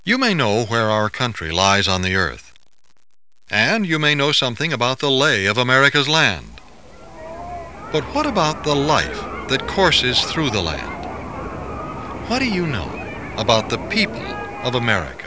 You may know where our country lies on the earth, and you may know something about the lay of America's land. But what about the life that courses through the land? What do you know about the people of America?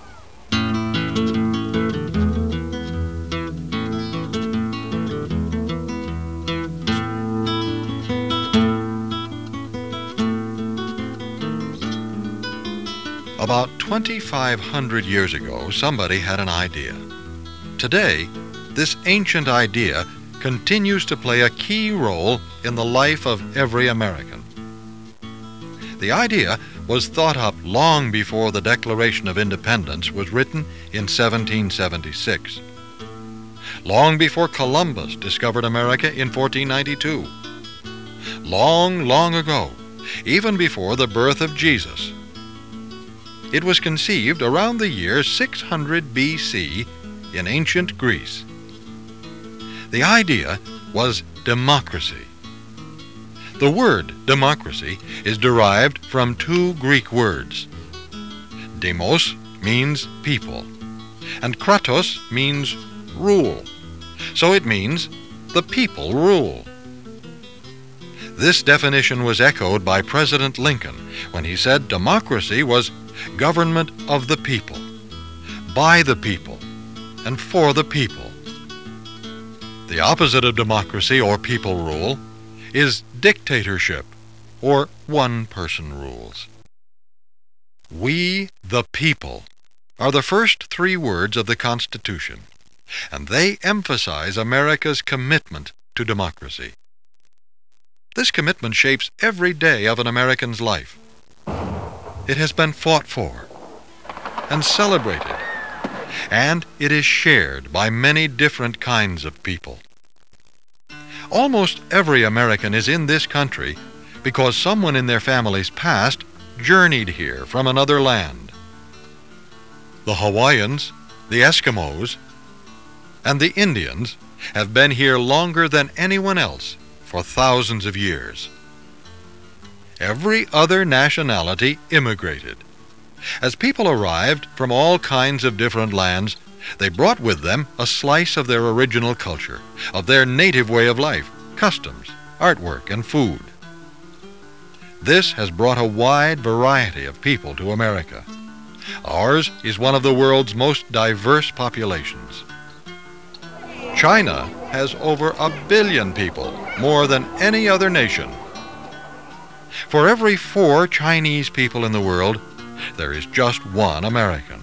About 2,500 years ago, somebody had an idea. Today, this ancient idea continues to play a key role in the life of every American. The idea was thought up long before the Declaration of Independence was written in 1776, long before Columbus discovered America in 1492, long, long ago, even before the birth of Jesus. It was conceived around the year 600 BC in ancient Greece. The idea was democracy. The word democracy is derived from two Greek words. Demos means people, and kratos means rule. So it means the people rule. This definition was echoed by President Lincoln when he said democracy was government of the people, by the people, and for the people. The opposite of democracy or people rule is dictatorship or one-person rules. We, the people, are the first three words of the Constitution, and they emphasize America's commitment to democracy. This commitment shapes every day of an American's life. It has been fought for and celebrated, and it is shared by many different kinds of people. Almost every American is in this country because someone in their family's past journeyed here from another land. The Hawaiians, the Eskimos, and the Indians have been here longer than anyone else for thousands of years. Every other nationality immigrated. As people arrived from all kinds of different lands, they brought with them a slice of their original culture, of their native way of life, customs, artwork, and food. This has brought a wide variety of people to America. Ours is one of the world's most diverse populations. China has over 1 billion people, more than any other nation. For every 4 Chinese people in the world, there is just one American.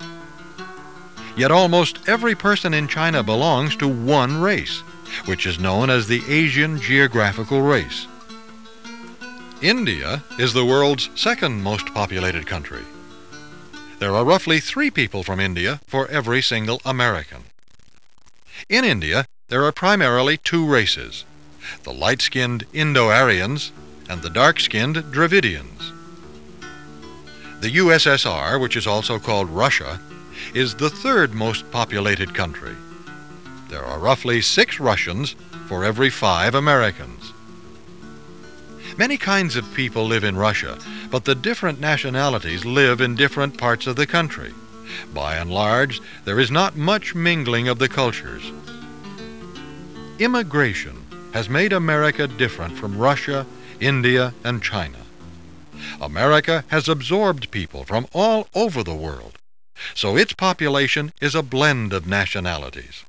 Yet almost every person in China belongs to one race, which is known as the Asian geographical race. India is the world's second most populated country. There are roughly 3 people from India for every single American. In India, there are primarily 2 races, the light-skinned Indo-Aryans and the dark-skinned Dravidians. The USSR, which is also called Russia, is the 3rd most populated country. There are roughly 6 Russians for every 5 Americans. Many kinds of people live in Russia, but the different nationalities live in different parts of the country. By and large, there is not much mingling of the cultures. Immigration has made America different from Russia, India, and China. America has absorbed people from all over the world, so its population is a blend of nationalities.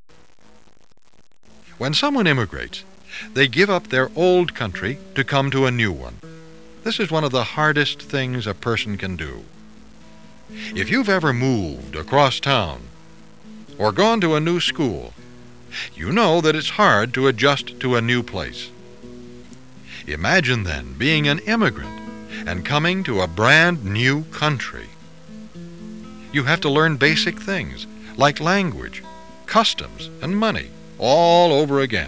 When someone immigrates, they give up their old country to come to a new one. This is one of the hardest things a person can do. If you've ever moved across town or gone to a new school, you know that it's hard to adjust to a new place. Imagine then being an immigrant and coming to a brand new country. You have to learn basic things like language, customs, and money all over again.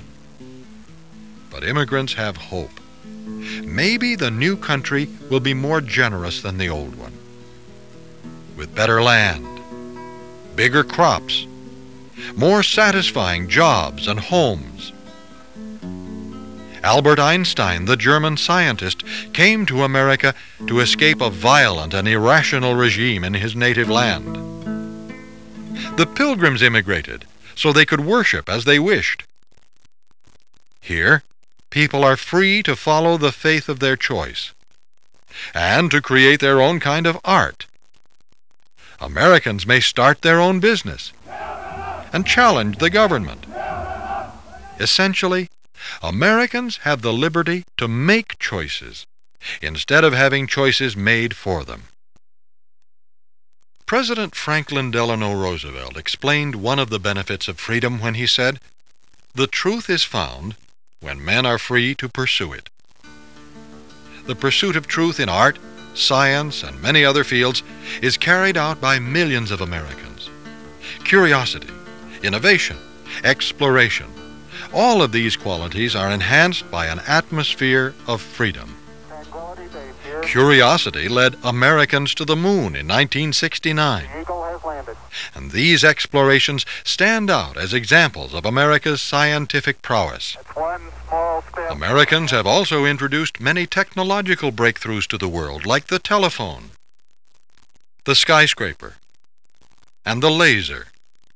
But immigrants have hope. Maybe the new country will be more generous than the old one, with better land, bigger crops, more satisfying jobs and homes. Albert Einstein, the German scientist, came to America to escape a violent and irrational regime in his native land. The Pilgrims immigrated so they could worship as they wished. Here, people are free to follow the faith of their choice and to create their own kind of art. Americans may start their own business and challenge the government. Essentially, Americans have the liberty to make choices instead of having choices made for them. President Franklin Delano Roosevelt explained one of the benefits of freedom when he said, "The truth is found when men are free to pursue it." The pursuit of truth in art, science, and many other fields is carried out by millions of Americans. Curiosity, innovation, exploration, all of these qualities are enhanced by an atmosphere of freedom. Curiosity led Americans to the moon in 1969. And these explorations stand out as examples of America's scientific prowess. Americans have also introduced many technological breakthroughs to the world, like the telephone, the skyscraper, and the laser.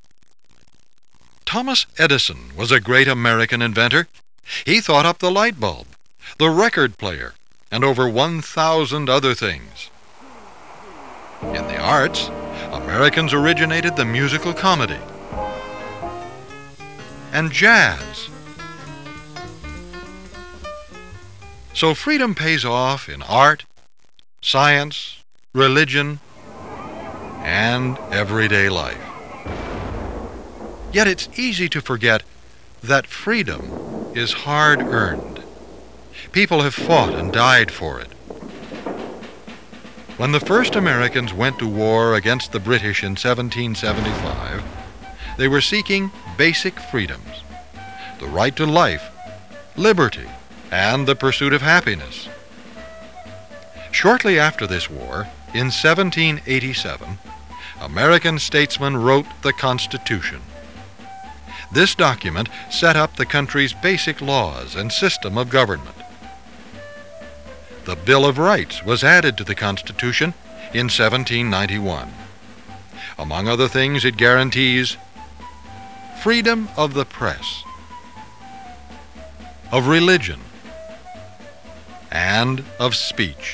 Thomas Edison was a great American inventor. He thought up the light bulb, the record player, and over 1,000 other things. In the arts, Americans originated the musical comedy and jazz. So freedom pays off in art, science, religion, and everyday life. Yet it's easy to forget that freedom is hard-earned. People have fought and died for it. When the first Americans went to war against the British in 1775, they were seeking basic freedoms: the right to life, liberty, and the pursuit of happiness. Shortly after this war, in 1787, American statesmen wrote the Constitution. This document set up the country's basic laws and system of government. The Bill of Rights was added to the Constitution in 1791. Among other things, it guarantees freedom of the press, of religion, and of speech.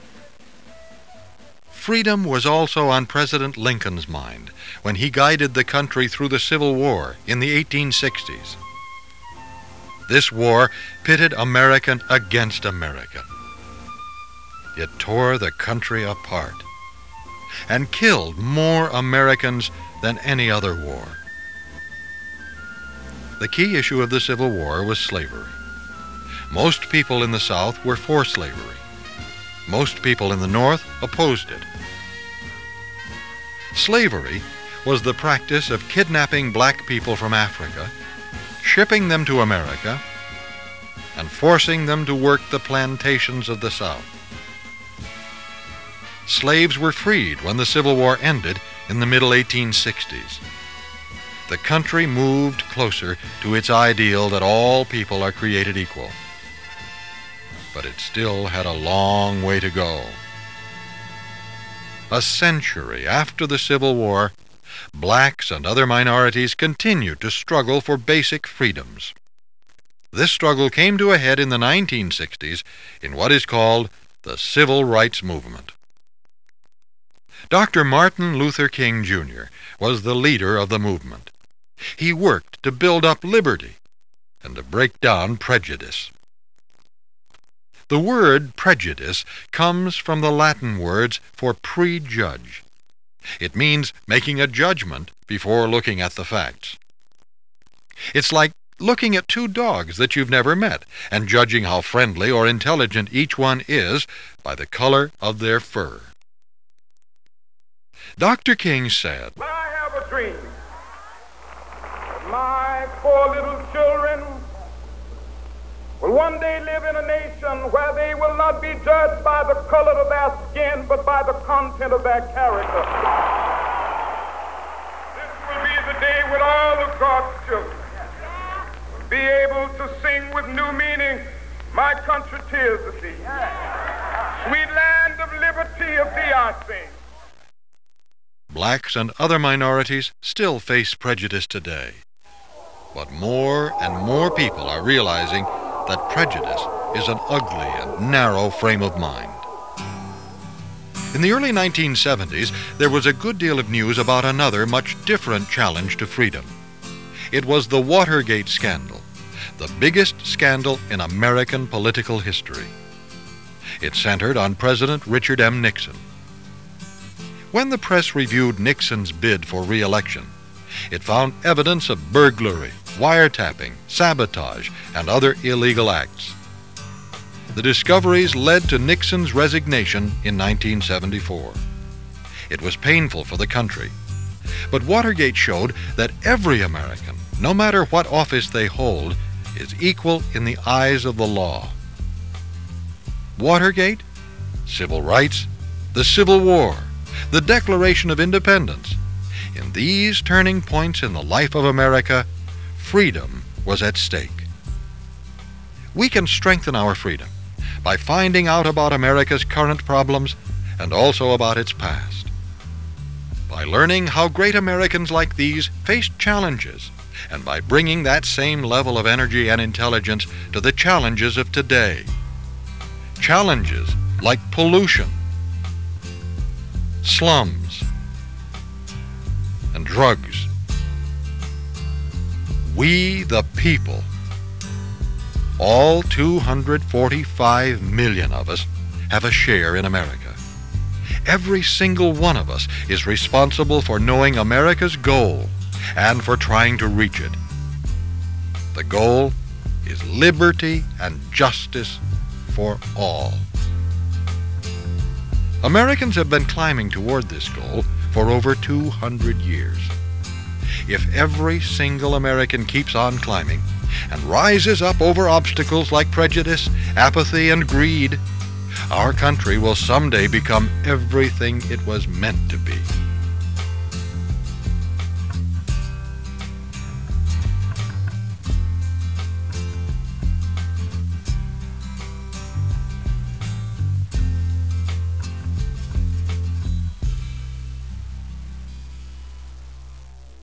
Freedom was also on President Lincoln's mind when he guided the country through the Civil War in the 1860s. This war pitted American against American. It tore the country apart and killed more Americans than any other war. The key issue of the Civil War was slavery. Most people in the South were for slavery. Most people in the North opposed it. Slavery was the practice of kidnapping black people from Africa, shipping them to America, and forcing them to work the plantations of the South. Slaves were freed when the Civil War ended in the middle 1860s. The country moved closer to its ideal that all people are created equal. But it still had a long way to go. A century after the Civil War, blacks and other minorities continued to struggle for basic freedoms. This struggle came to a head in the 1960s in what is called the Civil Rights Movement. Dr. Martin Luther King, Jr. was the leader of the movement. He worked to build up liberty and to break down prejudice. The word prejudice comes from the Latin words for prejudge. It means making a judgment before looking at the facts. It's like looking at two dogs that you've never met and judging how friendly or intelligent each one is by the color of their fur. Dr. King said, "I have a dream. My 4 little children will one day live in a nation where they will not be judged by the color of their skin, but by the content of their character. This will be the day when all of God's children will be able to sing with new meaning, 'My country 'tis of thee.' of DRC. Blacks and other minorities still face prejudice today. But more and more people are realizing that prejudice is an ugly and narrow frame of mind. In the early 1970s, there was a good deal of news about another much different challenge to freedom. It was the Watergate scandal, the biggest scandal in American political history. It centered on President Richard M. Nixon. When the press reviewed Nixon's bid for re-election, it found evidence of burglary, wiretapping, sabotage, and other illegal acts. The discoveries led to Nixon's resignation in 1974. It was painful for the country, but Watergate showed that every American, no matter what office they hold, is equal in the eyes of the law. Watergate, civil rights, the Civil War, the Declaration of Independence. In these turning points in the life of America, freedom was at stake. We can strengthen our freedom by finding out about America's current problems and also about its past. By learning how great Americans like these faced challenges, and by bringing that same level of energy and intelligence to the challenges of today. Challenges like pollution, slums, and drugs. We, the people, all 245 million of us, have a share in America. Every single one of us is responsible for knowing America's goal and for trying to reach it. The goal is liberty and justice for all. Americans have been climbing toward this goal for over 200 years. If every single American keeps on climbing and rises up over obstacles like prejudice, apathy, and greed, our country will someday become everything it was meant to be.